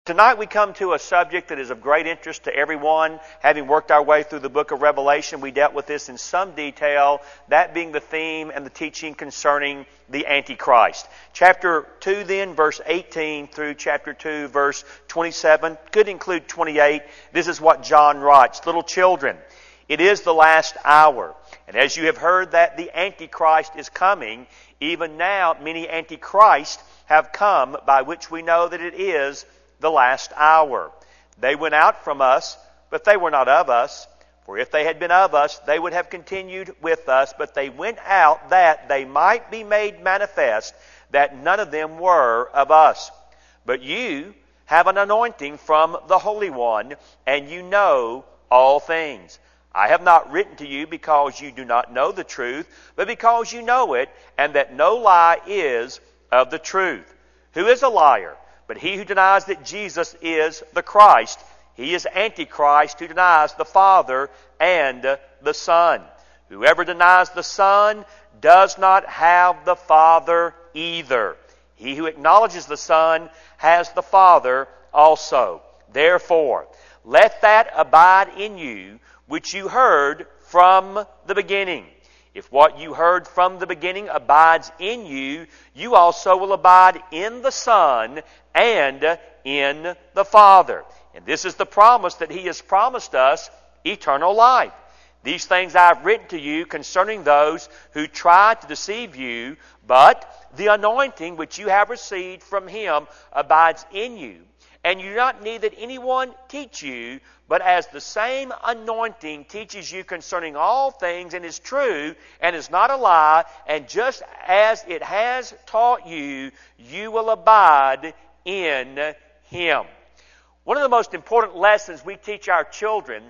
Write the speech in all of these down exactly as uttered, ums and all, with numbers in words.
Tonight we come to a subject that is of great interest to everyone. Having worked our way through the book of Revelation, we dealt with this in some detail, that being the theme and the teaching concerning the Antichrist. Chapter two then, verse eighteen through chapter two, verse twenty-seven, could include twenty-eight. This is what John writes. Little children, it is the last hour. And as you have heard that the Antichrist is coming, even now many Antichrists have come, by which we know that it is the last hour. They went out from us, but they were not of us. For if they had been of us, they would have continued with us. But they went out that they might be made manifest that none of them were of us. But you have an anointing from the Holy One, and you know all things. I have not written to you because you do not know the truth, but because you know it, and that no lie is of the truth. Who is a liar? But he who denies that Jesus is the Christ. He is Antichrist, who denies the Father and the Son. Whoever denies the Son does not have the Father either. He who acknowledges the Son has the Father also. Therefore, let that abide in you which you heard from the beginning. If what you heard from the beginning abides in you, you also will abide in the Son and in the Father. And this is the promise that He has promised us, eternal life. These things I have written to you concerning those who try to deceive you, but the anointing which you have received from Him abides in you. And you do not need that anyone teach you, but as the same anointing teaches you concerning all things and is true and is not a lie, and just as it has taught you, you will abide in Him. One of the most important lessons we teach our children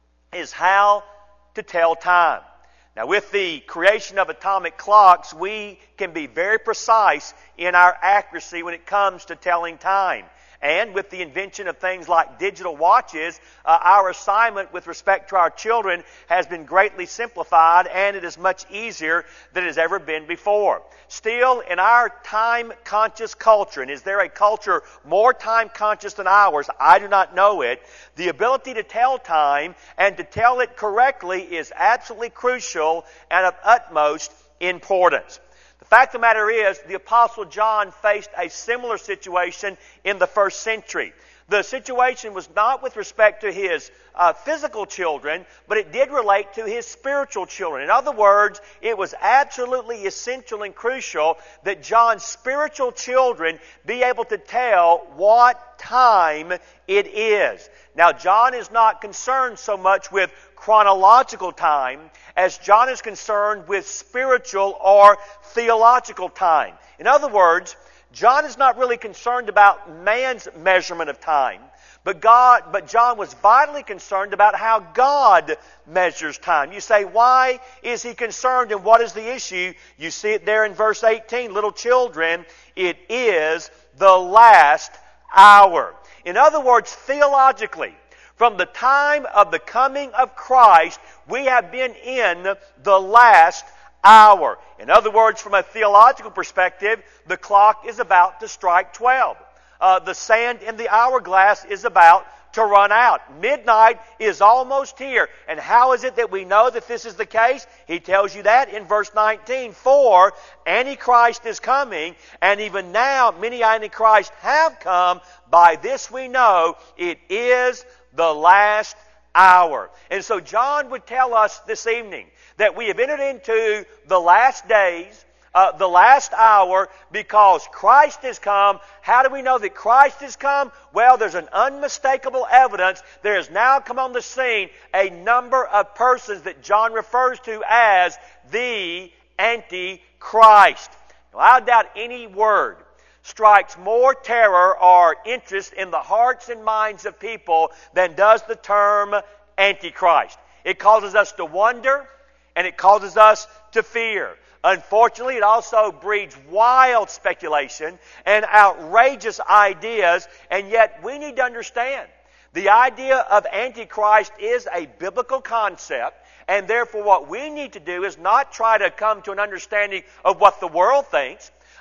is how to tell time. Now, with the creation of atomic clocks, we can be very precise in our accuracy when it comes to telling time. And with the invention of things like digital watches, uh, our assignment with respect to our children has been greatly simplified, and it is much easier than it has ever been before. Still, in our time-conscious culture, and is there a culture more time-conscious than ours? I do not know it. The ability to tell time and to tell it correctly is absolutely crucial and of utmost importance. The fact of the matter is, the Apostle John faced a similar situation in the first century. The situation was not with respect to his uh, physical children, but it did relate to his spiritual children. In other words, it was absolutely essential and crucial that John's spiritual children be able to tell what time it is. Now, John is not concerned so much with chronological time as John is concerned with spiritual or theological time. In other words, John is not really concerned about man's measurement of time, but God, but John was vitally concerned about how God measures time. You say, why is he concerned and what is the issue? You see it there in verse eighteen. Little children, it is the last hour. In other words, theologically, from the time of the coming of Christ, we have been in the last hour. In other words, from a theological perspective, the clock is about to strike twelve. Uh, the sand in the hourglass is about to run out. Midnight is almost here. And how is it that we know that this is the case? He tells you that in verse nineteen. For Antichrist is coming, and even now many Antichrists have come. By this we know it is the last hour. And so John would tell us this evening that we have entered into the last days, uh, the last hour, because Christ has come. How do we know that Christ has come? Well, there's an unmistakable evidence. There has now come on the scene a number of persons that John refers to as the Antichrist. Now, I doubt any word strikes more terror or interest in the hearts and minds of people than does the term Antichrist. It causes us to wonder, and it causes us to fear. Unfortunately, it also breeds wild speculation and outrageous ideas, and yet we need to understand the idea of Antichrist is a biblical concept, and therefore what we need to do is not try to come to an understanding of what the world thinks,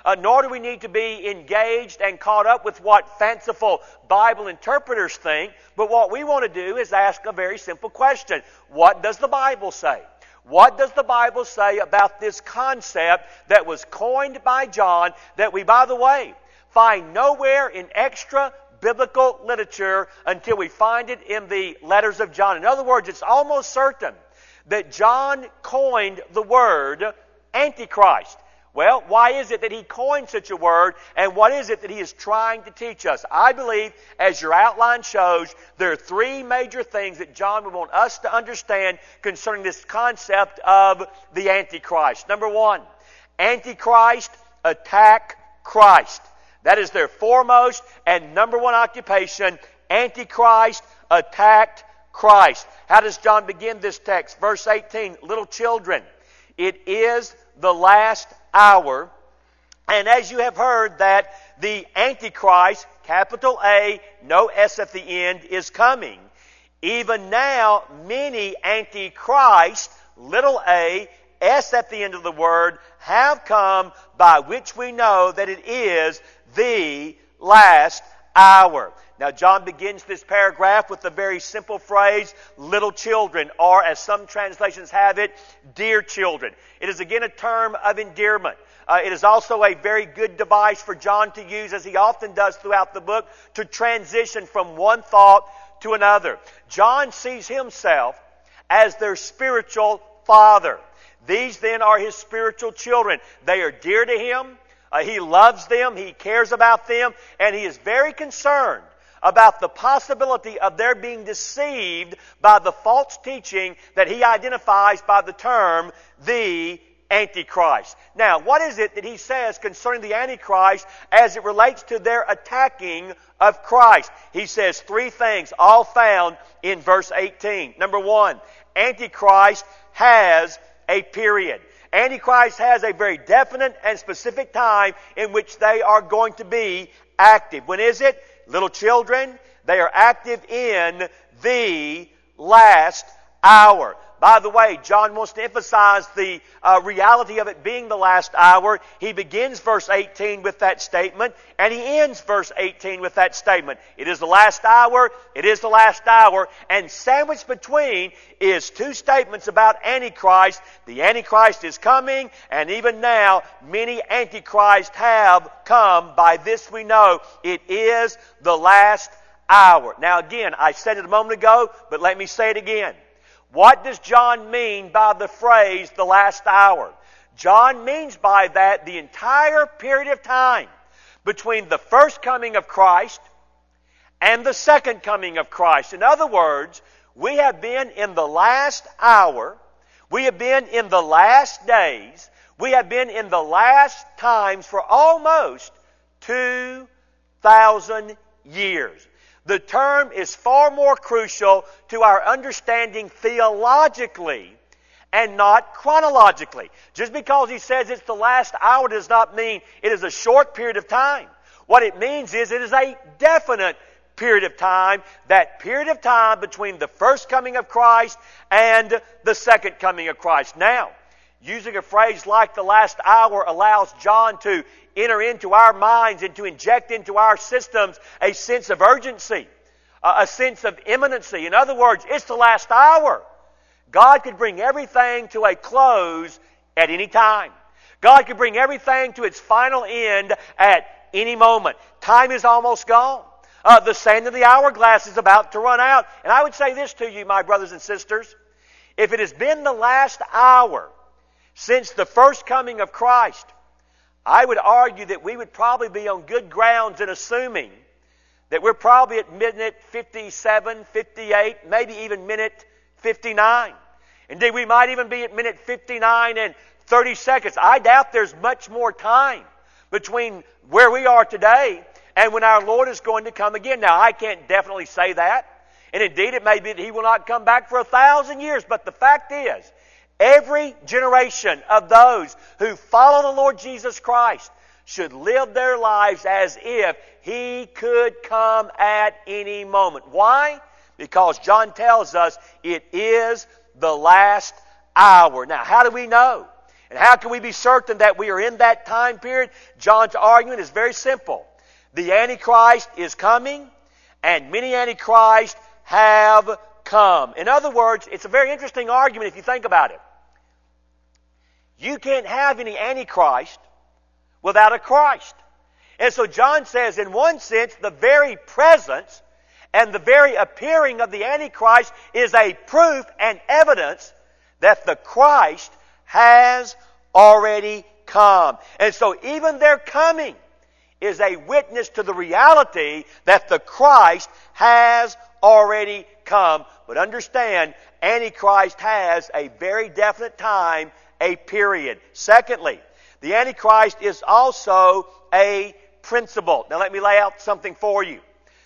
uh, nor do we need to be engaged and caught up with what fanciful Bible interpreters think, but what we want to do is ask a very simple question. What does the Bible say? What does the Bible say about this concept that was coined by John that we, by the way, find nowhere in extra biblical literature until we find it in the letters of John? In other words, it's almost certain that John coined the word Antichrist. Well, why is it that he coined such a word, and what is it that he is trying to teach us? I believe, as your outline shows, there are three major things that John would want us to understand concerning this concept of the Antichrist. Number one, Antichrist attack Christ. That is their foremost and number one occupation. Antichrist attacked Christ. How does John begin this text? Verse eighteen, little children, it is the last hour, and as you have heard that the Antichrist, capital A, no S at the end, is coming. Even now, many Antichrist, little a, S at the end of the word, have come, by which we know that it is the last hour. Now, John begins this paragraph with the very simple phrase, little children, or as some translations have it, dear children. It is again a term of endearment. Uh, it is also a very good device for John to use, as he often does throughout the book, to transition from one thought to another. John sees himself as their spiritual father. These then are his spiritual children. They are dear to him. Uh, he loves them. He cares about them. And he is very concerned about the possibility of their being deceived by the false teaching that he identifies by the term the Antichrist. Now, what is it that he says concerning the Antichrist as it relates to their attacking of Christ? He says three things, all found in verse eighteen. Number one, Antichrist has a period. Antichrist has a very definite and specific time in which they are going to be active. When is it? Little children, they are active in the last hour. By the way, John wants to emphasize the uh, reality of it being the last hour. He begins verse eighteen with that statement, and he ends verse eighteen with that statement. It is the last hour, it is the last hour, and sandwiched between is two statements about Antichrist. The Antichrist is coming, and even now, many Antichrists have come. By this we know it is the last hour. Now again, I said it a moment ago, but let me say it again. What does John mean by the phrase, the last hour? John means by that the entire period of time between the first coming of Christ and the second coming of Christ. In other words, we have been in the last hour, we have been in the last days, we have been in the last times for almost two thousand years. The term is far more crucial to our understanding theologically and not chronologically. Just because he says it's the last hour does not mean it is a short period of time. What it means is it is a definite period of time, that period of time between the first coming of Christ and the second coming of Christ. Now, using a phrase like the last hour allows John to enter into our minds and to inject into our systems a sense of urgency, a sense of imminency. In other words, it's the last hour. God could bring everything to a close at any time. God could bring everything to its final end at any moment. Time is almost gone. Uh, the sand of the hourglass is about to run out. And I would say this to you, my brothers and sisters. If it has been the last hour since the first coming of Christ, I would argue that we would probably be on good grounds in assuming that we're probably at minute fifty-seven, fifty-eight, maybe even minute fifty-nine. Indeed, we might even be at minute fifty-nine and thirty seconds. I doubt there's much more time between where we are today and when our Lord is going to come again. Now, I can't definitely say that. And indeed, it may be that He will not come back for a thousand years. But the fact is, every generation of those who follow the Lord Jesus Christ should live their lives as if He could come at any moment. Why? Because John tells us it is the last hour. Now, how do we know? And how can we be certain that we are in that time period? John's argument is very simple. The Antichrist is coming, and many Antichrists have come. In other words, it's a very interesting argument if you think about it. You can't have any Antichrist without a Christ. And so John says, in one sense, the very presence and the very appearing of the Antichrist is a proof and evidence that the Christ has already come. And so even their coming is a witness to the reality that the Christ has already come. But understand, Antichrist has a very definite time, a period. Secondly, the Antichrist is also a principle. Now let me lay out something for you.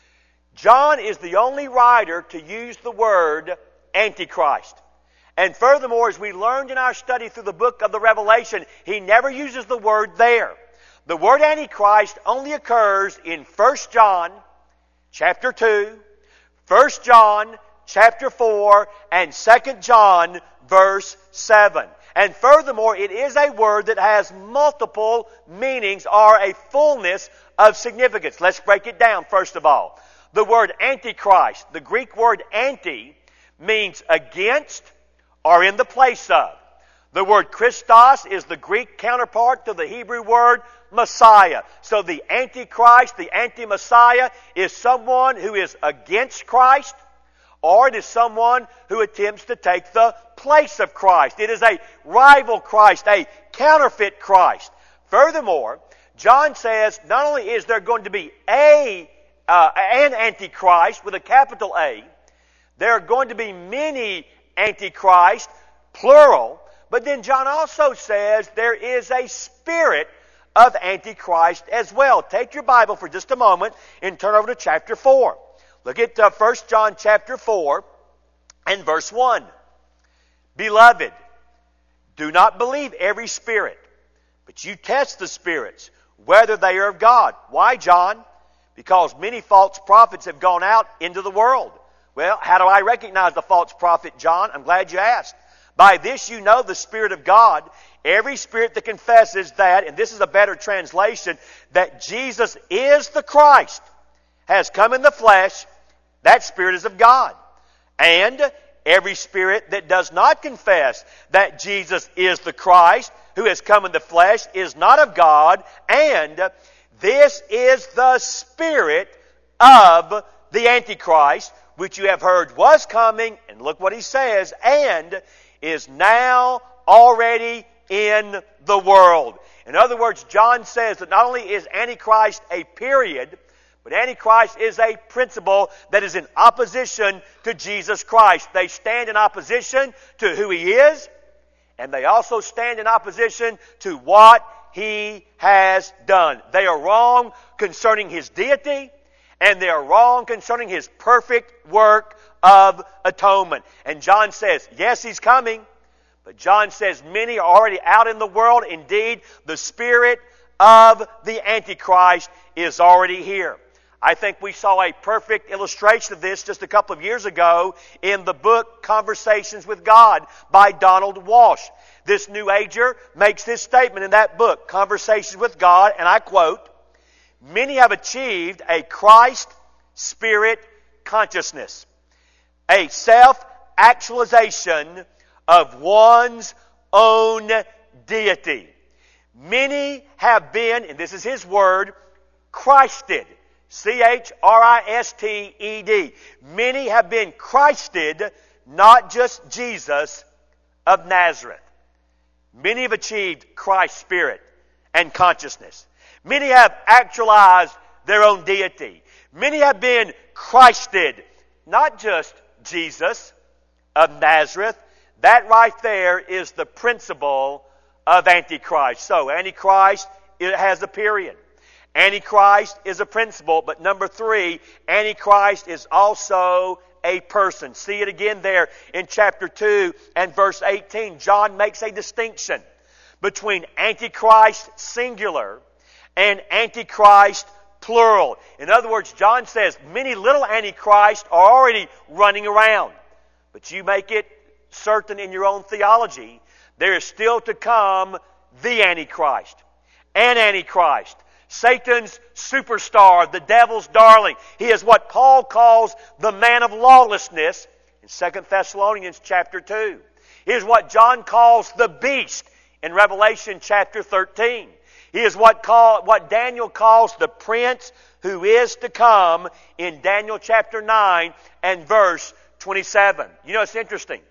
John is the only writer to use the word Antichrist. And furthermore, as we learned in our study through the book of the Revelation, he never uses the word there. The word Antichrist only occurs in First John chapter two, First John chapter four, and Second John verse seven. And furthermore, it is a word that has multiple meanings or a fullness of significance. Let's break it down first of all. The word Antichrist, the Greek word anti, means against or in the place of. The word Christos is the Greek counterpart to the Hebrew word Messiah. So the Antichrist, the anti-Messiah, is someone who is against Christ, or it is someone who attempts to take the place of Christ. It is a rival Christ, a counterfeit Christ. Furthermore, John says not only is there going to be a uh, an Antichrist with a capital A, there are going to be many Antichrists, plural, but then John also says there is a spirit of Antichrist as well. Take your Bible for just a moment and turn over to chapter four. Look at uh, First John chapter four and verse one. Beloved, do not believe every spirit, but you test the spirits, whether they are of God. Why, John? Because many false prophets have gone out into the world. Well, how do I recognize the false prophet, John? I'm glad you asked. By this you know the Spirit of God. Every spirit that confesses that, and this is a better translation, that Jesus is the Christ, has come in the flesh, that spirit is of God. And every spirit that does not confess that Jesus is the Christ, who has come in the flesh, is not of God. And this is the spirit of the Antichrist, which you have heard was coming, and look what he says, and is now already in the world. In other words, John says that not only is Antichrist a period, but Antichrist is a principle that is in opposition to Jesus Christ. They stand in opposition to who He is, and they also stand in opposition to what He has done. They are wrong concerning His deity, and they are wrong concerning His perfect work of atonement. And John says, yes, He's coming, but John says many are already out in the world. Indeed, the spirit of the Antichrist is already here. I think we saw a perfect illustration of this just a couple of years ago in the book Conversations with God by Donald Walsh. This New Ager makes this statement in that book, Conversations with God, and I quote, "Many have achieved a Christ-Spirit consciousness, a self-actualization of one's own deity. Many have been," and this is his word, Christed. C H R I S T E D. Many have been Christed, not just Jesus of Nazareth. Many have achieved Christ's spirit and consciousness. Many have actualized their own deity. Many have been Christed, not just Jesus of Nazareth. That right there is the principle of Antichrist. So, Antichrist, it has a period. Antichrist is a principle, but number three, Antichrist is also a person. See it again there in chapter two and verse eighteen. John makes a distinction between Antichrist singular and Antichrist plural. In other words, John says many little Antichrists are already running around. But you make it certain in your own theology there is still to come the Antichrist. An Antichrist. Satan's superstar, the devil's darling. He is what Paul calls the man of lawlessness in Second Thessalonians chapter two. He is what John calls the beast in Revelation chapter thirteen. He is what, call, what Daniel calls the prince who is to come in Daniel chapter nine and verse twenty-seven. You know, it's interesting.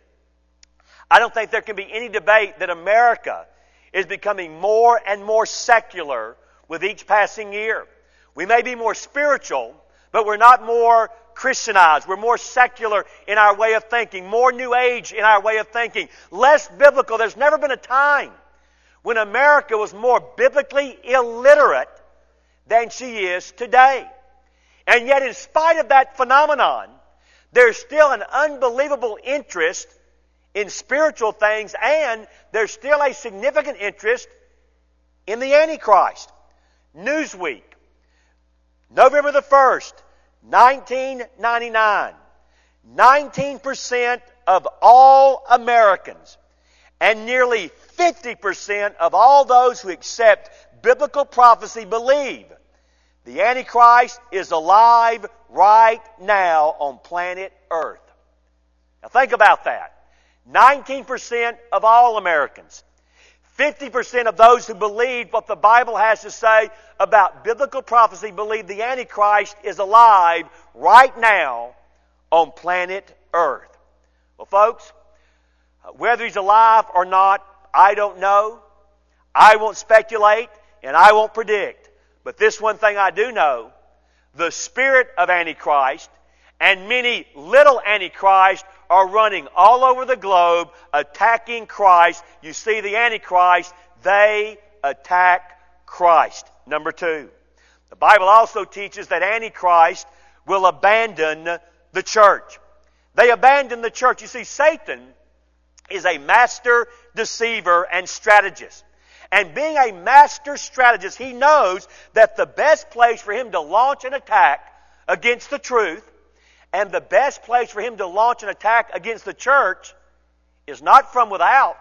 I don't think there can be any debate that America is becoming more and more secular with each passing year. We may be more spiritual, but we're not more Christianized. We're more secular in our way of thinking, more New Age in our way of thinking, less biblical. There's never been a time when America was more biblically illiterate than she is today. And yet, in spite of that phenomenon, there's still an unbelievable interest in spiritual things, and there's still a significant interest in the Antichrist. Newsweek, November the first, nineteen ninety-nine. nineteen percent of all Americans and nearly fifty percent of all those who accept biblical prophecy believe the Antichrist is alive right now on planet Earth. Now think about that. nineteen percent of all Americans. fifty percent of those who believe what the Bible has to say about biblical prophecy believe the Antichrist is alive right now on planet Earth. Well, folks, whether he's alive or not, I don't know. I won't speculate and I won't predict. But this one thing I do know, the spirit of Antichrist and many little Antichrists are running all over the globe attacking Christ. You see the Antichrist, they attack Christ. Number two, the Bible also teaches that Antichrist will abandon the church. They abandon the church. You see, Satan is a master deceiver and strategist. And being a master strategist, he knows that the best place for him to launch an attack against the truth and the best place for him to launch an attack against the church is not from without,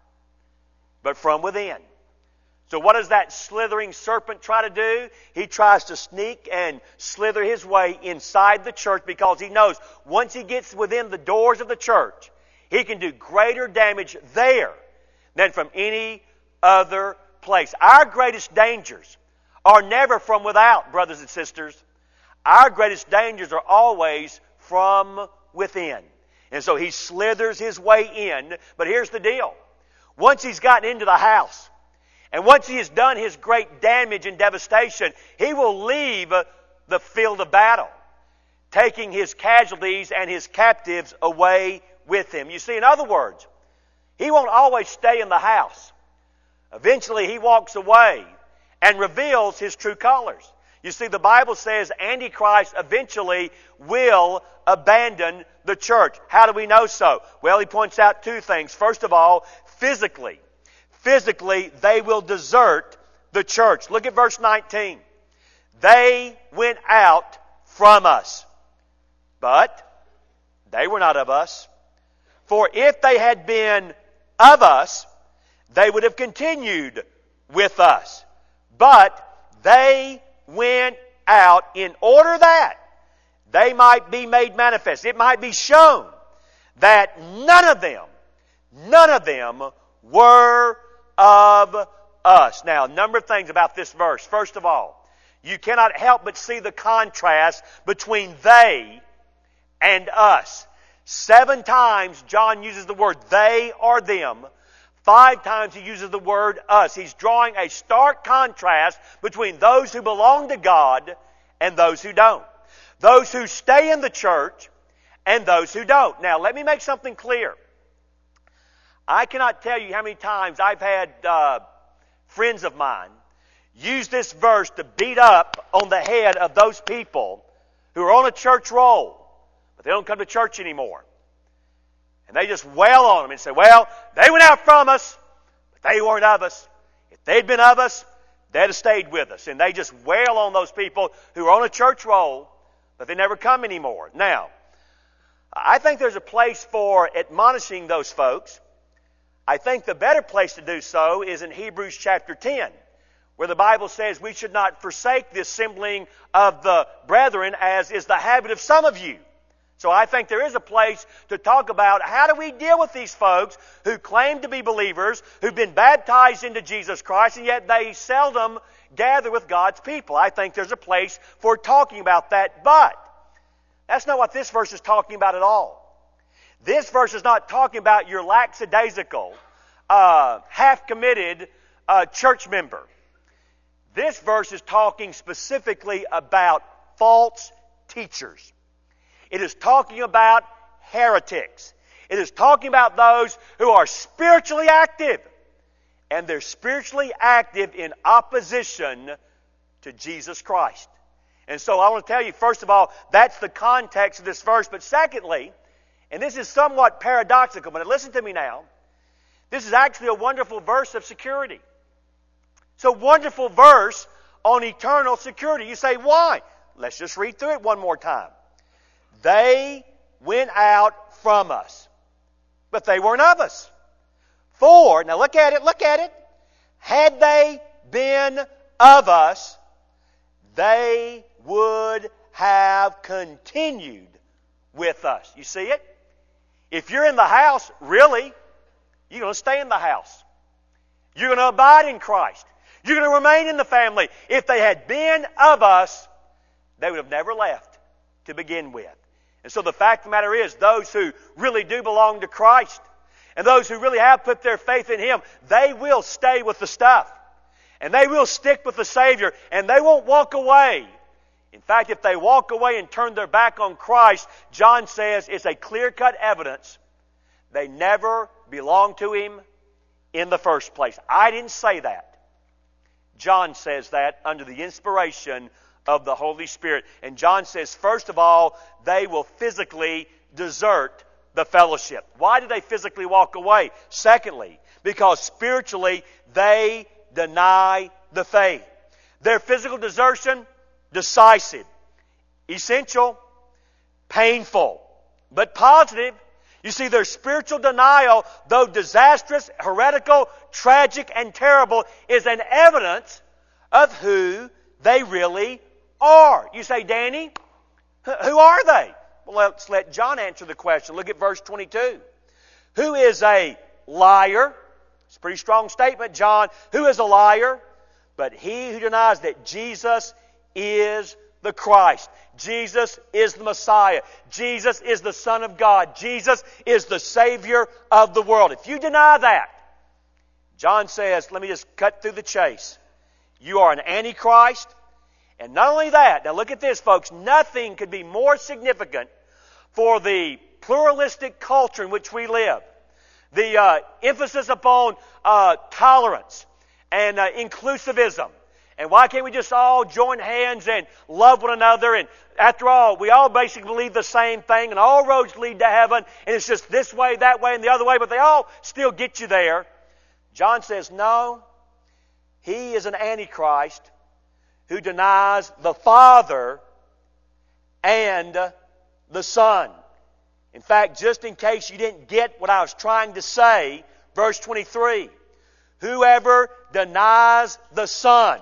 but from within. So what does that slithering serpent try to do? He tries to sneak and slither his way inside the church because he knows once he gets within the doors of the church, he can do greater damage there than from any other place. Our greatest dangers are never from without, brothers and sisters. Our greatest dangers are always from within. And so he slithers his way in. But here's the deal. Once he's gotten into the house, and once he has done his great damage and devastation, he will leave the field of battle, taking his casualties and his captives away with him. You see, in other words, he won't always stay in the house. Eventually he walks away and reveals his true colors. You see, the Bible says Antichrist eventually will abandon the church. How do we know so? Well, he points out two things. First of all, physically. Physically, they will desert the church. Look at verse nineteen. They went out from us, but they were not of us. For if they had been of us, they would have continued with us. But they went out in order that they might be made manifest. It might be shown that none of them, none of them were of us. Now, a number of things about this verse. First of all, you cannot help but see the contrast between they and us. Seven times John uses the word they or them. Five times he uses the word us. He's drawing a stark contrast between those who belong to God and those who don't. Those who stay in the church and those who don't. Now, let me make something clear. I cannot tell you how many times I've had uh, friends of mine use this verse to beat up on the head of those people who are on a church roll, but they don't come to church anymore. And they just wail on them and say, well, they went out from us, but they weren't of us. If they'd been of us, they'd have stayed with us. And they just wail on those people who are on a church roll, but they never come anymore. Now, I think there's a place for admonishing those folks. I think the better place to do so is in Hebrews chapter ten, where the Bible says we should not forsake the assembling of the brethren, as is the habit of some of you. So I think there is a place to talk about how do we deal with these folks who claim to be believers, who've been baptized into Jesus Christ, and yet they seldom gather with God's people. I think there's a place for talking about that, but that's not what this verse is talking about at all. This verse is not talking about your lackadaisical, uh, half-committed uh, church member. This verse is talking specifically about false teachers. It is talking about heretics. It is talking about those who are spiritually active. And they're spiritually active in opposition to Jesus Christ. And so I want to tell you, first of all, that's the context of this verse. But secondly, and this is somewhat paradoxical, but listen to me now. This is actually a wonderful verse of security. It's a wonderful verse on eternal security. You say, why? Let's just read through it one more time. They went out from us, but they weren't of us. For, now look at it, look at it. Had they been of us, they would have continued with us. You see it? If you're in the house, really, you're going to stay in the house. You're going to abide in Christ. You're going to remain in the family. If they had been of us, they would have never left to begin with. And so the fact of the matter is, those who really do belong to Christ, and those who really have put their faith in Him, they will stay with the stuff. And they will stick with the Savior, and they won't walk away. In fact, if they walk away and turn their back on Christ, John says it's a clear-cut evidence they never belonged to Him in the first place. I didn't say that. John says that under the inspiration of the Holy Spirit. And John says, first of all, they will physically desert the fellowship. Why do they physically walk away? Secondly, because spiritually they deny the faith. Their physical desertion, decisive, essential, painful, but positive. You see, their spiritual denial, though disastrous, heretical, tragic, and terrible, is an evidence of who they really are. You say, Danny, who are they? Well, let's let John answer the question. Look at verse twenty-two. Who is a liar? It's a pretty strong statement, John. Who is a liar? But he who denies that Jesus is the Christ. Jesus is the Messiah. Jesus is the Son of God. Jesus is the Savior of the world. If you deny that, John says, let me just cut through the chase. You are an antichrist. And not only that, now look at this, folks. Nothing could be more significant for the pluralistic culture in which we live. The uh, emphasis upon uh, tolerance and uh, inclusivism. And why can't we just all join hands and love one another? And after all, we all basically believe the same thing, and all roads lead to heaven, and it's just this way, that way, and the other way, but they all still get you there. John says, no, he is an antichrist who denies the Father and the Son. In fact, just in case you didn't get what I was trying to say, verse twenty-three, whoever denies the Son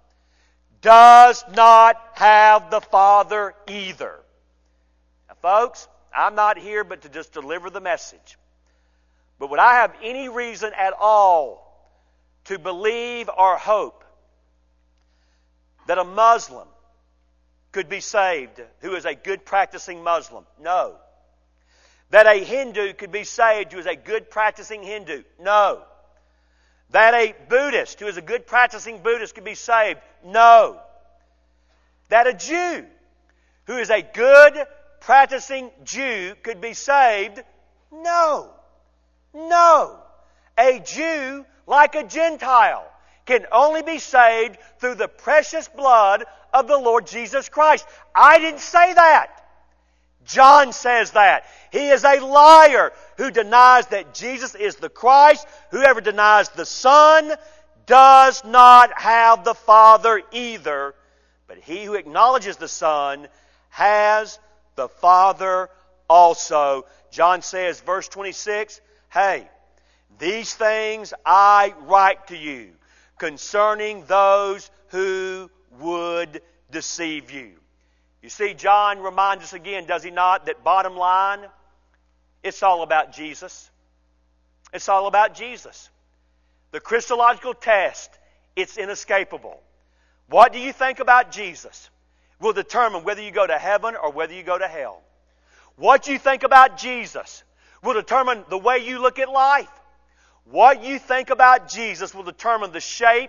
does not have the Father either. Now, folks, I'm not here but to just deliver the message. But would I have any reason at all to believe or hope that a Muslim could be saved who is a good practicing Muslim? No. That a Hindu could be saved who is a good practicing Hindu? No. That a Buddhist who is a good practicing Buddhist could be saved? No. That a Jew who is a good practicing Jew could be saved? No. No. A Jew, like a Gentile, can only be saved through the precious blood of the Lord Jesus Christ. I didn't say that. John says that. He is a liar who denies that Jesus is the Christ. Whoever denies the Son does not have the Father either. But he who acknowledges the Son has the Father also. John says, verse twenty-six, hey, These things I write to you concerning those who would deceive you. You see, John reminds us again, does he not, that bottom line, it's all about Jesus. It's all about Jesus. The Christological test, it's inescapable. What do you think about Jesus will determine whether you go to heaven or whether you go to hell. What you think about Jesus will determine the way you look at life. What you think about Jesus will determine the shape,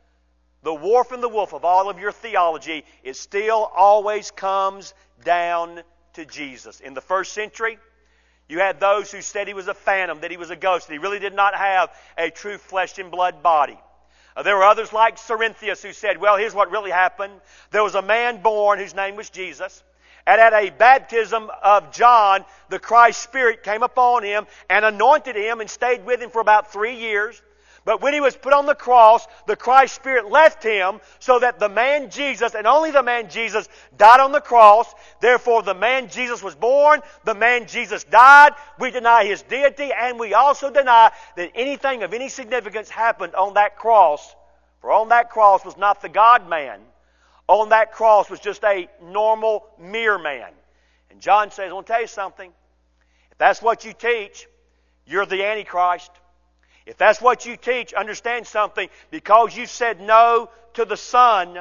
the warp and the woof of all of your theology. It still always comes down to Jesus. In the first century, you had those who said he was a phantom, that he was a ghost, that he really did not have a true flesh and blood body. Uh, there were others like Cerinthius who said, well, here's what really happened. There was a man born whose name was Jesus. And at a baptism of John, the Christ Spirit came upon him and anointed him and stayed with him for about three years. But when he was put on the cross, the Christ Spirit left him so that the man Jesus, and only the man Jesus, died on the cross. Therefore, the man Jesus was born, the man Jesus died. We deny his deity, and we also deny that anything of any significance happened on that cross. For on that cross was not the God-man. On that cross was just a normal, mere man. And John says, I want to tell you something. If that's what you teach, you're the Antichrist. If that's what you teach, understand something. Because you said no to the Son,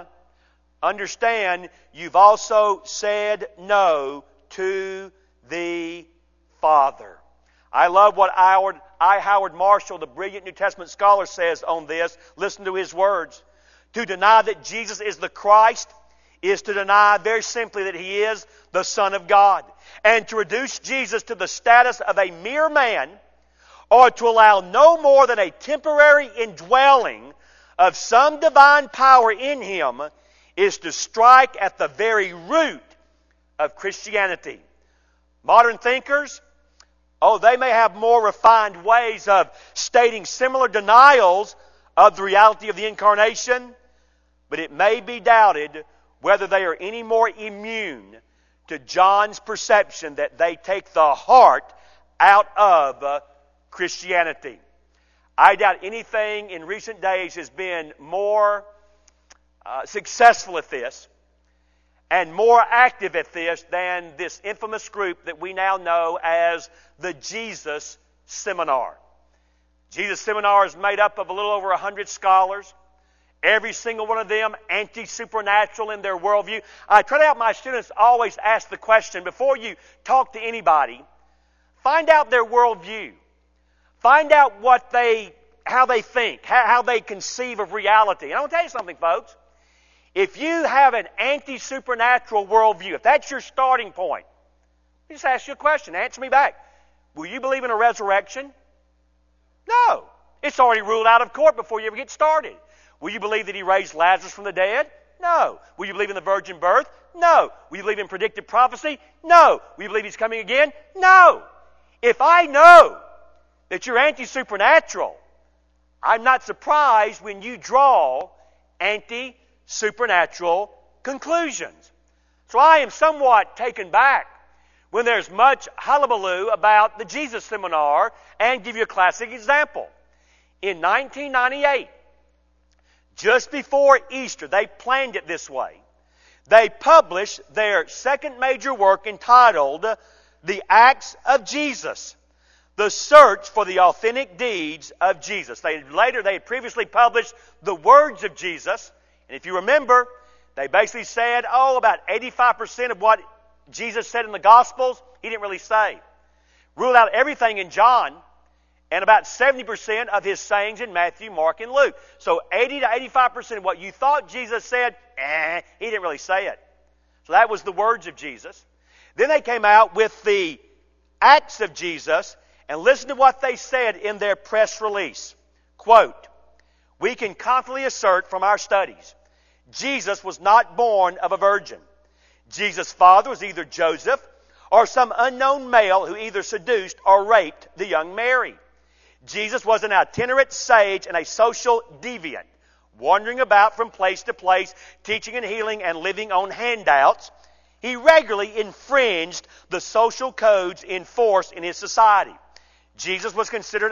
understand you've also said no to the Father. I love what Howard, I. Howard Marshall, the brilliant New Testament scholar, says on this. Listen to his words. To deny that Jesus is the Christ is to deny very simply that He is the Son of God. And to reduce Jesus to the status of a mere man, or to allow no more than a temporary indwelling of some divine power in Him, is to strike at the very root of Christianity. Modern thinkers, oh, they may have more refined ways of stating similar denials of the reality of the Incarnation, but it may be doubted whether they are any more immune to John's perception that they take the heart out of uh, Christianity. I doubt anything in recent days has been more uh, successful at this and more active at this than this infamous group that we now know as the Jesus Seminar. Jesus Seminar is made up of a little over a hundred scholars. Every single one of them anti-supernatural in their worldview. I try to help my students always ask the question, before you talk to anybody, find out their worldview. Find out what they, how they think, how, how they conceive of reality. And I want to tell you something, folks. If you have an anti-supernatural worldview, if that's your starting point, let me just ask you a question. Answer me back. Will you believe in a resurrection? No. It's already ruled out of court before you ever get started. Will you believe that He raised Lazarus from the dead? No. Will you believe in the virgin birth? No. Will you believe in predictive prophecy? No. Will you believe He's coming again? No. If I know that you're anti-supernatural, I'm not surprised when you draw anti-supernatural conclusions. So I am somewhat taken back when there's much hullabaloo about the Jesus Seminar, and give you a classic example. In nineteen ninety-eight, just before Easter, they planned it this way. They published their second major work entitled The Acts of Jesus, The Search for the Authentic Deeds of Jesus. They, later, they had previously published The Words of Jesus. And if you remember, they basically said, oh, about eighty-five percent of what Jesus said in the Gospels, He didn't really say. Ruled out everything in John, and about seventy percent of His sayings in Matthew, Mark, and Luke. So eighty to eighty-five percent of what you thought Jesus said, eh, He didn't really say it. So that was the words of Jesus. Then they came out with the Acts of Jesus, and listen to what they said in their press release. Quote, we can confidently assert from our studies, Jesus was not born of a virgin. Jesus' father was either Joseph or some unknown male who either seduced or raped the young Mary. Jesus was an itinerant sage and a social deviant, wandering about from place to place, teaching and healing and living on handouts. He regularly infringed the social codes in force in His society. Jesus was considered a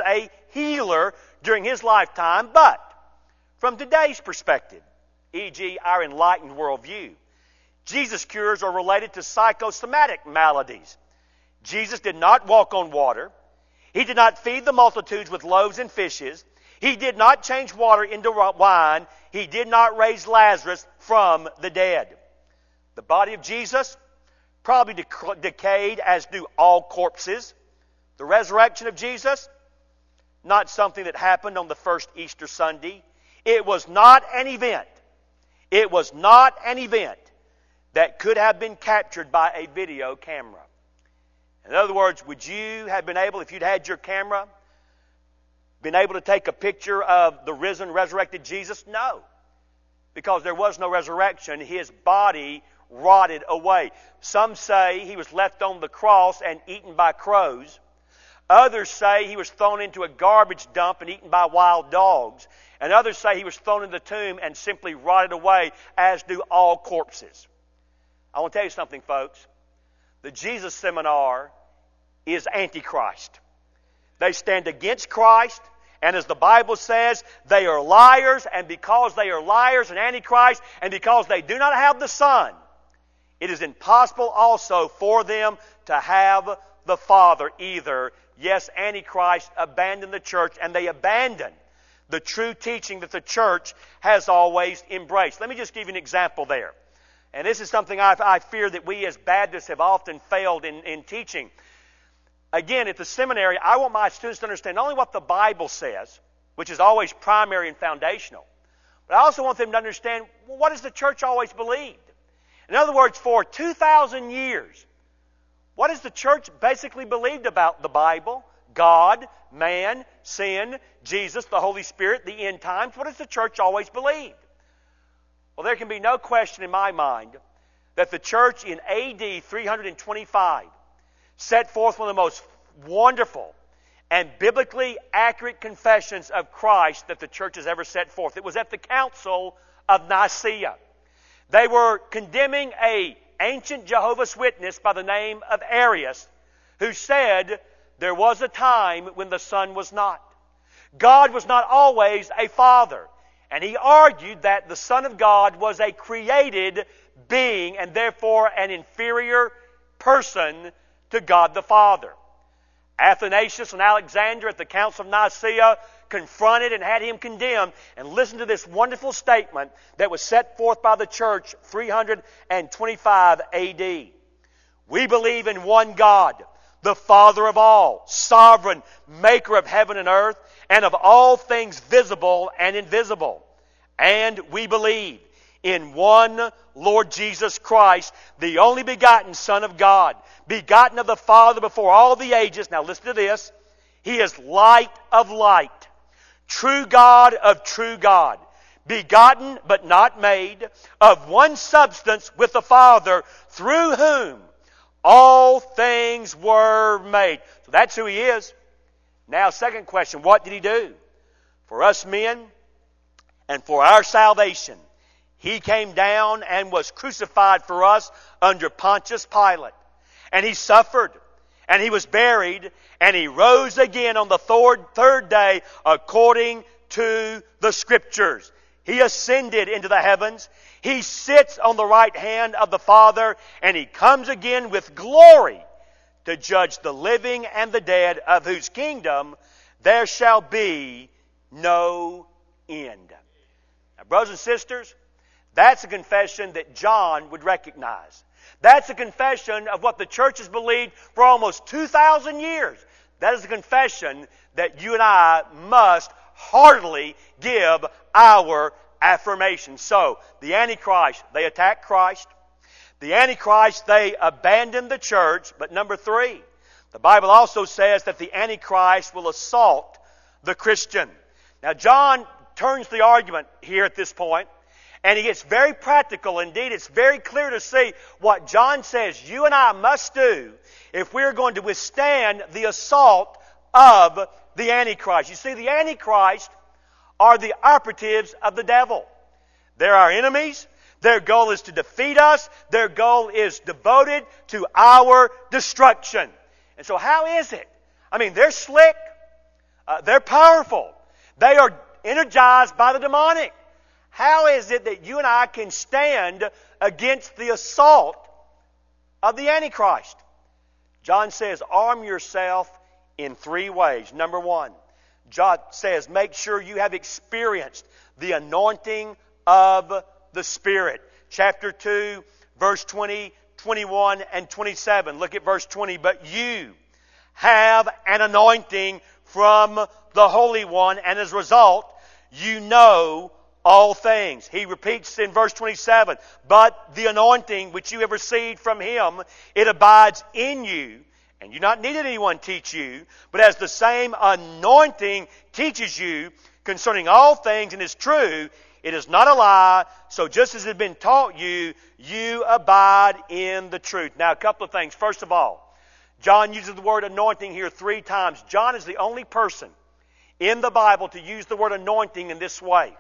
healer during his lifetime, but from today's perspective, for example our enlightened worldview, Jesus' cures are related to psychosomatic maladies. Jesus did not walk on water. He did not feed the multitudes with loaves and fishes. He did not change water into wine. He did not raise Lazarus from the dead. The body of Jesus probably dec- decayed, as do all corpses. The resurrection of Jesus, not something that happened on the first Easter Sunday. It was not an event. It was not an event that could have been captured by a video camera. In other words, would you have been able, if you'd had your camera, been able to take a picture of the risen, resurrected Jesus? No. Because there was no resurrection. His body rotted away. Some say he was left on the cross and eaten by crows. Others say he was thrown into a garbage dump and eaten by wild dogs. And others say he was thrown in the tomb and simply rotted away, as do all corpses. I want to tell you something, folks. The Jesus Seminar is Antichrist. They stand against Christ, and as the Bible says, they are liars, and because they are liars and Antichrist, and because they do not have the Son, it is impossible also for them to have the Father either. Yes, Antichrist abandoned the church, and they abandoned the true teaching that the church has always embraced. Let me just give you an example there. And this is something I, I fear that we as Baptists have often failed in, in teaching. Again, at the seminary, I want my students to understand not only what the Bible says, which is always primary and foundational, but I also want them to understand, well, what has the church always believed? In other words, for two thousand years, what has the church basically believed about the Bible, God, man, sin, Jesus, the Holy Spirit, the end times? What has the church always believed? Well, there can be no question in my mind that the church in A D three twenty-five set forth one of the most wonderful and biblically accurate confessions of Christ that the church has ever set forth. It was at the Council of Nicaea. They were condemning an ancient Jehovah's Witness by the name of Arius, who said there was a time when the Son was not. God was not always a Father. And he argued that the Son of God was a created being and therefore an inferior person to God the Father. Athanasius and Alexander at the Council of Nicaea confronted and had him condemned. And listen to this wonderful statement that was set forth by the church three twenty-five A D. We believe in one God, the Father of all, sovereign, maker of heaven and earth, and of all things visible and invisible. And we believe in one Lord Jesus Christ, the only begotten Son of God, begotten of the Father before all the ages. Now listen to this. He is light of light, true God of true God, begotten but not made, of one substance with the Father, through whom all things were made. So that's who He is. Now, second question, what did He do? For us men and for our salvation, He came down and was crucified for us under Pontius Pilate. And He suffered, and He was buried, and He rose again on the third, third day according to the Scriptures. He ascended into the heavens. He sits on the right hand of the Father, and He comes again with glory to judge the living and the dead, of whose kingdom there shall be no end. Now, brothers and sisters, that's a confession that John would recognize. That's a confession of what the church has believed for almost two thousand years. That is a confession that you and I must heartily give our affirmation. So, the Antichrist, they attack Christ. The Antichrist, they abandon the church. But number three, the Bible also says that the Antichrist will assault the Christian. Now, John turns the argument here at this point, and he gets very practical. Indeed, it's very clear to see what John says you and I must do if we're going to withstand the assault of the Antichrist. You see, the Antichrist are the operatives of the devil. They're our enemies. Their goal is to defeat us. Their goal is devoted to our destruction. And so how is it? I mean, they're slick. Uh, they're powerful. They are energized by the demonic. How is it that you and I can stand against the assault of the Antichrist? John says, arm yourself in three ways. Number one, John says, make sure you have experienced the anointing of the Spirit. Chapter two, verse twenty, twenty-one, and twenty-seven. Look at verse twenty. But you have an anointing from the Holy One, and as a result, you know all things. He repeats in verse twenty-seven, but the anointing which you have received from Him, it abides in you, and you not needed anyone teach you, but as the same anointing teaches you concerning all things and is true, it is not a lie, so just as it has been taught you, you abide in the truth. Now, a couple of things. First of all, John uses the word anointing here three times. John is the only person in the Bible to use the word anointing in this way.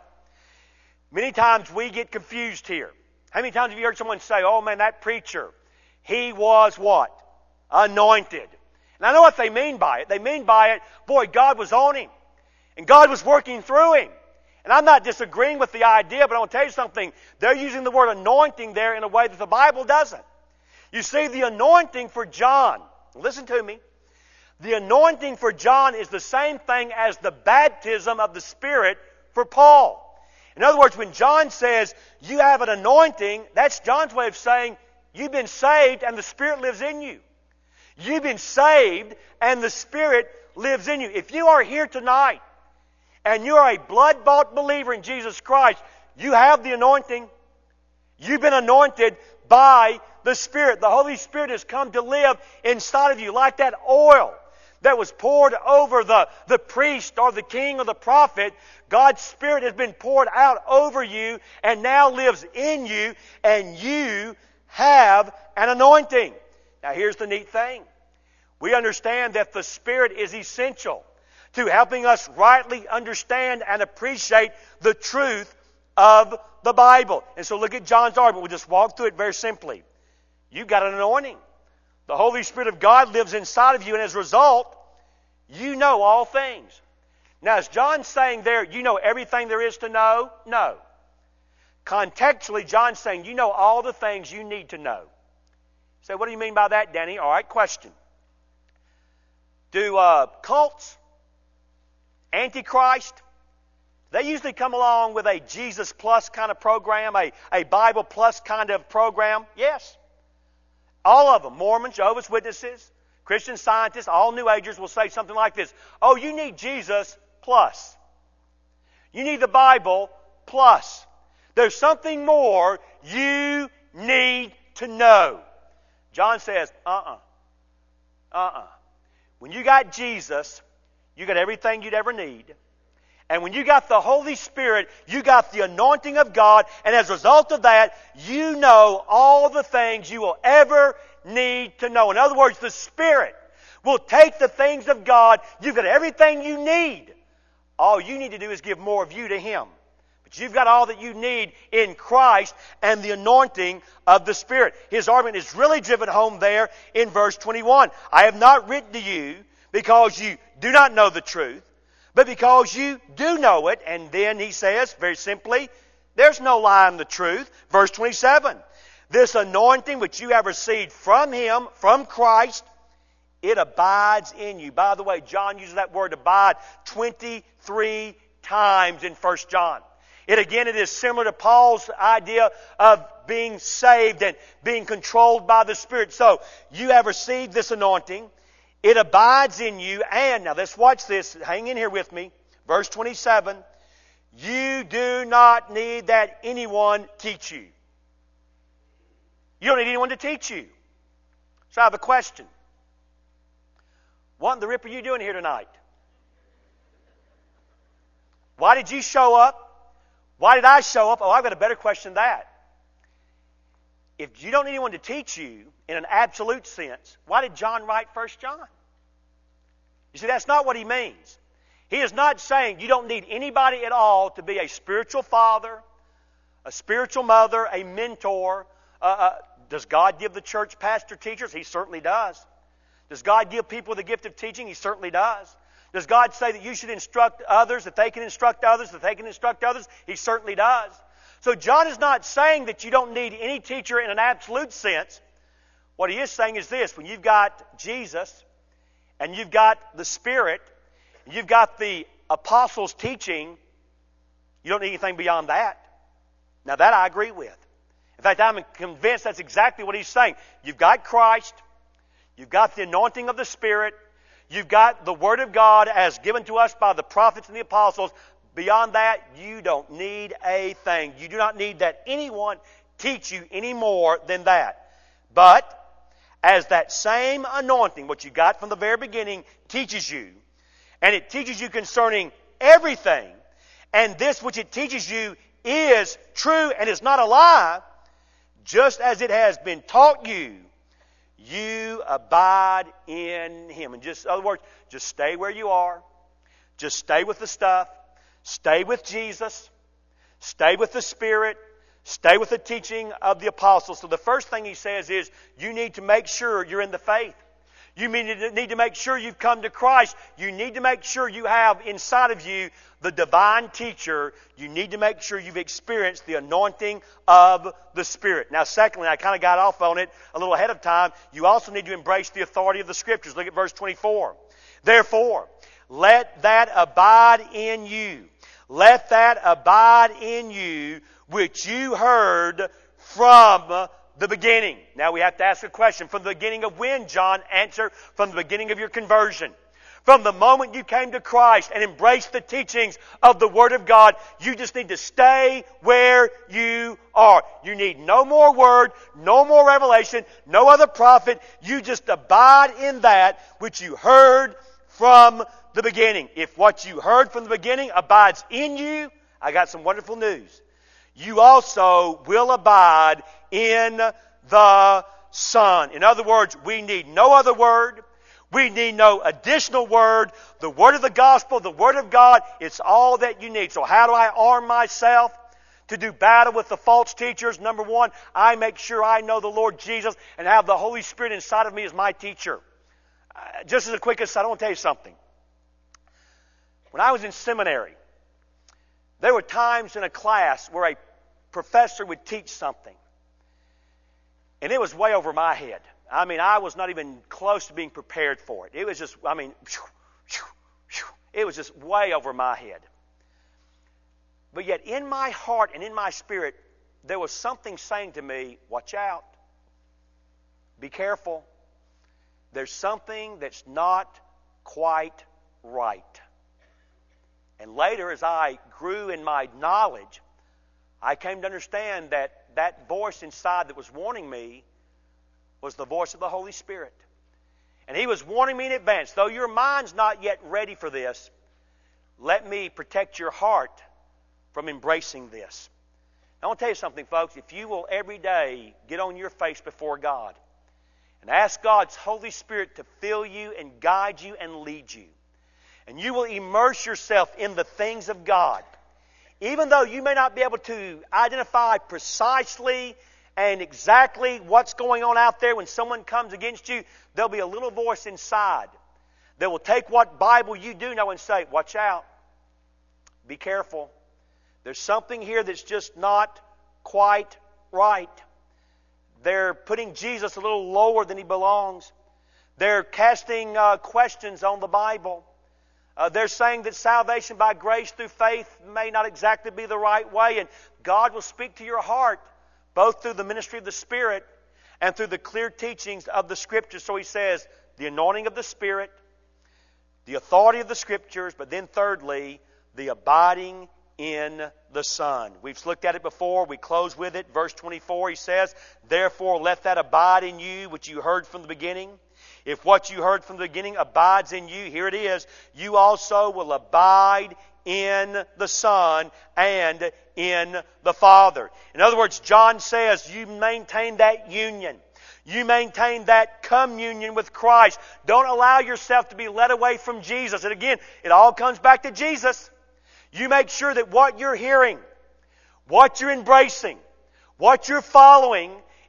Many times we get confused here. How many times have you heard someone say, oh man, that preacher, he was what? Anointed. And I know what they mean by it. They mean by it, boy, God was on him. And God was working through him. And I'm not disagreeing with the idea, but I want to tell you something. They're using the word anointing there in a way that the Bible doesn't. You see, the anointing for John, listen to me, the anointing for John is the same thing as the baptism of the Spirit for Paul. In other words, when John says, you have an anointing, that's John's way of saying, you've been saved and the Spirit lives in you. You've been saved and the Spirit lives in you. If you are here tonight and you are a blood-bought believer in Jesus Christ, you have the anointing. You've been anointed by the Spirit. The Holy Spirit has come to live inside of you like that oil that was poured over the, the priest or the king or the prophet. God's Spirit has been poured out over you and now lives in you, and you have an anointing. Now here's the neat thing. We understand that the Spirit is essential to helping us rightly understand and appreciate the truth of the Bible. And so look at John's argument. We'll just walk through it very simply. You've got an anointing. The Holy Spirit of God lives inside of you, and as a result, you know all things. Now, is John saying there, you know everything there is to know? No. Contextually, John's saying, you know all the things you need to know. You say, what do you mean by that, Danny? All right, question. Do uh, cults, Antichrist, they usually come along with a Jesus Plus kind of program, a, a Bible Plus kind of program? Yes. All of them, Mormons, Jehovah's Witnesses, Christian Scientists, all New Agers will say something like this. Oh, you need Jesus plus. You need the Bible plus. There's something more you need to know. John says, uh-uh. Uh-uh. When you got Jesus, you got everything you'd ever need. And when you got the Holy Spirit, you got the anointing of God. And as a result of that, you know all the things you will ever need to know. In other words, the Spirit will take the things of God. You've got everything you need. All you need to do is give more of you to Him. But you've got all that you need in Christ and the anointing of the Spirit. His argument is really driven home there in verse twenty-one. I have not written to you because you do not know the truth, but because you do know it. And then he says, very simply, there's no lie in the truth. Verse twenty-seven, this anointing which you have received from Him, from Christ, it abides in you. By the way, John uses that word abide twenty-three times in First John. It again, it is similar to Paul's idea of being saved and being controlled by the Spirit. So, you have received this anointing. It abides in you, and, now let's watch this, hang in here with me, verse twenty-seven, you do not need that anyone teach you. You don't need anyone to teach you. So I have a question. What in the rip are you doing here tonight? Why did you show up? Why did I show up? Oh, I've got a better question than that. If you don't need anyone to teach you in an absolute sense, why did John write First John? You see, that's not what he means. He is not saying you don't need anybody at all to be a spiritual father, a spiritual mother, a mentor. Uh, uh, does God give the church pastor teachers? He certainly does. Does God give people the gift of teaching? He certainly does. Does God say that you should instruct others, that they can instruct others, that they can instruct others? He certainly does. So John is not saying that you don't need any teacher in an absolute sense. What he is saying is this: when you've got Jesus, and you've got the Spirit, and you've got the apostles' teaching, you don't need anything beyond that. Now that I agree with. In fact, I'm convinced that's exactly what he's saying. You've got Christ, you've got the anointing of the Spirit, you've got the Word of God as given to us by the prophets and the apostles. Beyond that, you don't need a thing. You do not need that anyone teach you any more than that. But as that same anointing, what you got from the very beginning, teaches you, and it teaches you concerning everything, and this which it teaches you is true and is not a lie, just as it has been taught you, you abide in Him. In just in other words, just stay where you are. Just stay with the stuff. Stay with Jesus. Stay with the Spirit. Stay with the teaching of the apostles. So the first thing he says is, you need to make sure you're in the faith. You need to make sure you've come to Christ. You need to make sure you have inside of you the divine teacher. You need to make sure you've experienced the anointing of the Spirit. Now, secondly, I kind of got off on it a little ahead of time. You also need to embrace the authority of the Scriptures. Look at verse twenty-four. Therefore, let that abide in you. Let that abide in you which you heard from the beginning. Now we have to ask a question. From the beginning of when, John? Answer, from the beginning of your conversion. From the moment you came to Christ and embraced the teachings of the Word of God, you just need to stay where you are. You need no more Word, no more revelation, no other prophet. You just abide in that which you heard from the beginning. If what you heard from the beginning abides in you, I got some wonderful news. You also will abide in the Son. In other words, we need no other word. We need no additional word. The word of the gospel, the word of God, it's all that you need. So how do I arm myself to do battle with the false teachers? Number one, I make sure I know the Lord Jesus and have the Holy Spirit inside of me as my teacher. Uh, just as a quick aside, I want to tell you something. When I was in seminary, there were times in a class where a professor would teach something, and it was way over my head. I mean, I was not even close to being prepared for it. It was just, I mean, it was just way over my head. But yet in my heart and in my spirit, there was something saying to me, watch out. Be careful. There's something that's not quite right. And later, as I grew in my knowledge, I came to understand that that voice inside that was warning me was the voice of the Holy Spirit. And He was warning me in advance, though your mind's not yet ready for this, let me protect your heart from embracing this. I want to tell you something, folks. If you will every day get on your face before God and ask God's Holy Spirit to fill you and guide you and lead you, and you will immerse yourself in the things of God, even though you may not be able to identify precisely and exactly what's going on out there when someone comes against you, there'll be a little voice inside that will take what Bible you do know and say, watch out. Be careful. There's something here that's just not quite right. They're putting Jesus a little lower than He belongs. They're casting uh, questions on the Bible. Uh, they're saying that salvation by grace through faith may not exactly be the right way, and God will speak to your heart both through the ministry of the Spirit and through the clear teachings of the Scriptures. So He says, the anointing of the Spirit, the authority of the Scriptures, but then thirdly, the abiding in the Son. We've looked at it before. We close with it. Verse twenty-four, he says, therefore let that abide in you which you heard from the beginning. If what you heard from the beginning abides in you, here it is, you also will abide in the Son and in the Father. In other words, John says you maintain that union. You maintain that communion with Christ. Don't allow yourself to be led away from Jesus. And again, it all comes back to Jesus. You make sure that what you're hearing, what you're embracing, what you're following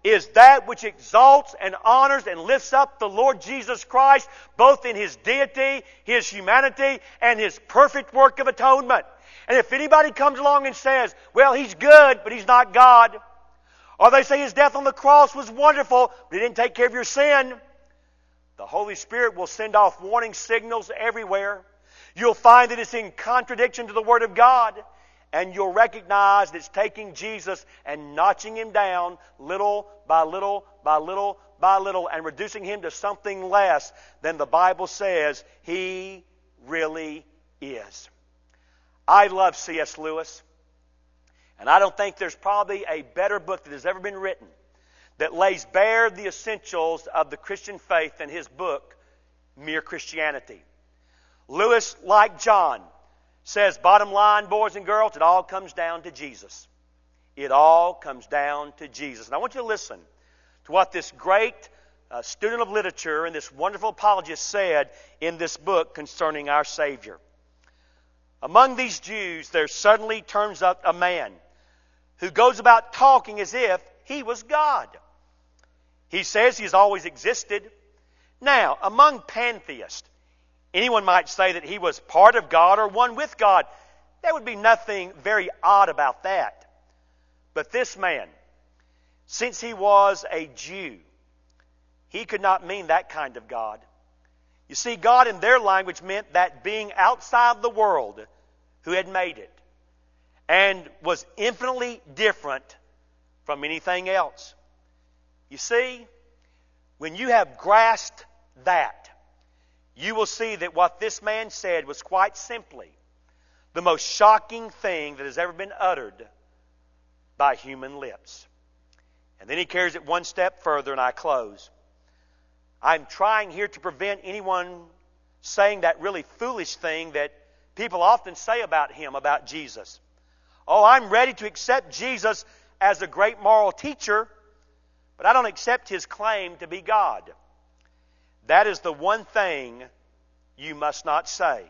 is that which exalts and honors and lifts up the Lord Jesus Christ, both in His deity, His humanity, and His perfect work of atonement. And if anybody comes along and says, well, He's good, but He's not God, or they say His death on the cross was wonderful, but He didn't take care of your sin, the Holy Spirit will send off warning signals everywhere. You'll find that it's in contradiction to the Word of God. And you'll recognize that it's taking Jesus and notching Him down little by little by little by little and reducing Him to something less than the Bible says He really is. I love C S Lewis. And I don't think there's probably a better book that has ever been written that lays bare the essentials of the Christian faith than his book, Mere Christianity. Lewis, like John, says, bottom line, boys and girls, it all comes down to Jesus. It all comes down to Jesus. And I want you to listen to what this great uh, student of literature and this wonderful apologist said in this book concerning our Savior. Among these Jews, there suddenly turns up a man who goes about talking as if he was God. He says he's always existed. Now, among pantheists, anyone might say that he was part of God or one with God. There would be nothing very odd about that. But this man, since he was a Jew, he could not mean that kind of God. You see, God in their language meant that being outside the world who had made it and was infinitely different from anything else. You see, when you have grasped that, you will see that what this man said was quite simply the most shocking thing that has ever been uttered by human lips. And then he carries it one step further, and I close. I'm trying here to prevent anyone saying that really foolish thing that people often say about him, about Jesus. Oh, I'm ready to accept Jesus as a great moral teacher, but I don't accept His claim to be God. That is the one thing you must not say.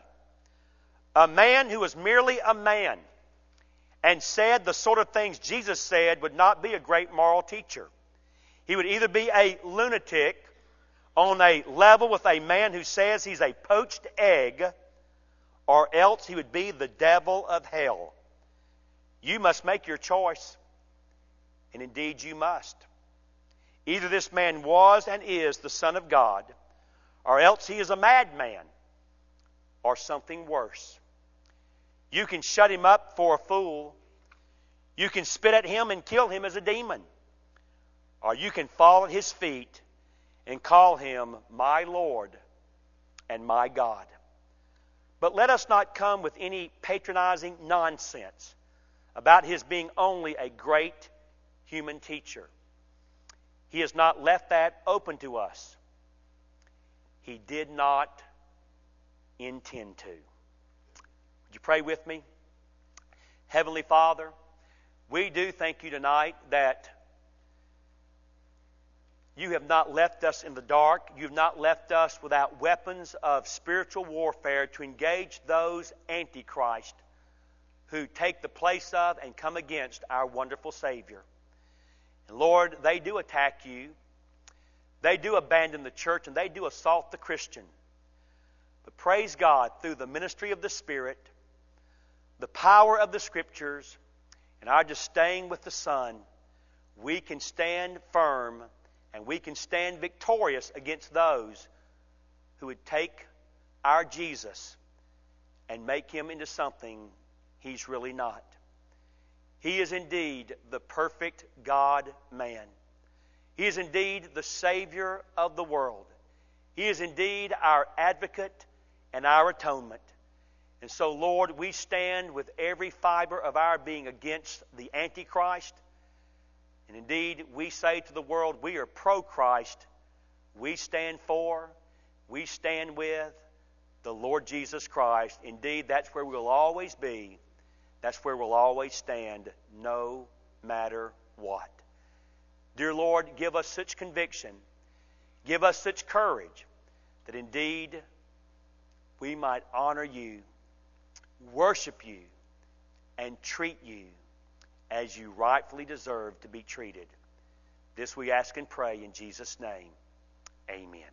A man who was merely a man and said the sort of things Jesus said would not be a great moral teacher. He would either be a lunatic on a level with a man who says he's a poached egg, or else he would be the devil of hell. You must make your choice, and indeed you must. Either this man was and is the Son of God, or else he is a madman, or something worse. You can shut him up for a fool. You can spit at him and kill him as a demon. Or you can fall at his feet and call him my Lord and my God. But let us not come with any patronizing nonsense about his being only a great human teacher. He has not left that open to us. He did not intend to. Would you pray with me? Heavenly Father, we do thank You tonight that You have not left us in the dark. You have not left us without weapons of spiritual warfare to engage those antichrist who take the place of and come against our wonderful Savior. And Lord, they do attack You. They do abandon the church and they do assault the Christian. But praise God, through the ministry of the Spirit, the power of the Scriptures, and our just staying with the Son, we can stand firm and we can stand victorious against those who would take our Jesus and make Him into something He's really not. He is indeed the perfect God-man. He is indeed the Savior of the world. He is indeed our advocate and our atonement. And so, Lord, we stand with every fiber of our being against the Antichrist. And indeed, we say to the world, we are pro-Christ. We stand for, we stand with the Lord Jesus Christ. Indeed, that's where we'll always be. That's where we'll always stand, no matter what. Dear Lord, give us such conviction, give us such courage, that indeed we might honor You, worship You, and treat You as You rightfully deserve to be treated. This we ask and pray in Jesus' name. Amen.